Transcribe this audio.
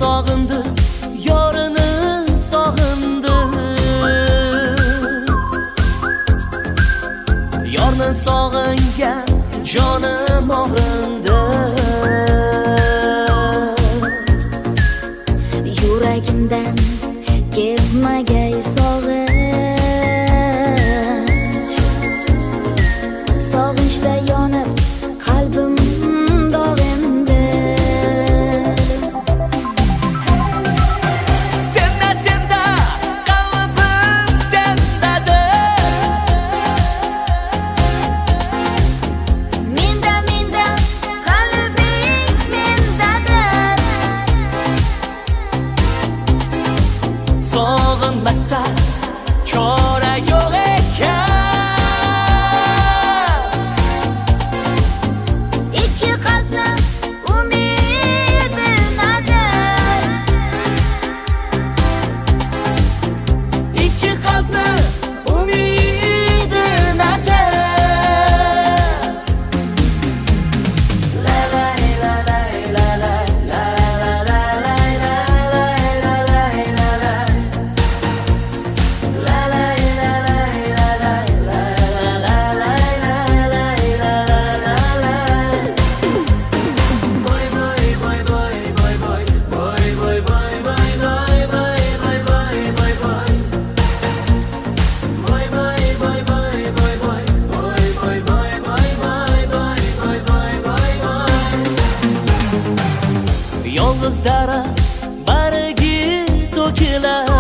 sog'indi, yorini sog'indi. Yorni sog'ingan jonim og'rindi. Yuragimdan ketmagay sog'inch, sog'inchda yonib qalbim dog'indi. Senda qalbim sendadir. Menda qalbing mendadir. Sog'inmasa chora yo'q ekan. Ikki qalbni umidi nadir. Ikki qalbni umidi nadir. La la la la la la la la la la la la. Yolg'iz dara barigi to'kilar.